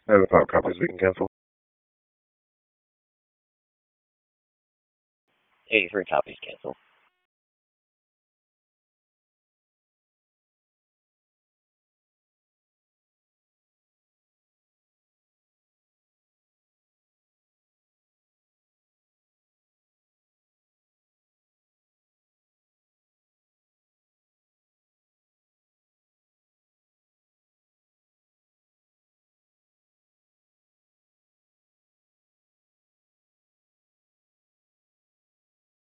I have 5 copies we can cancel. 83 copies cancel.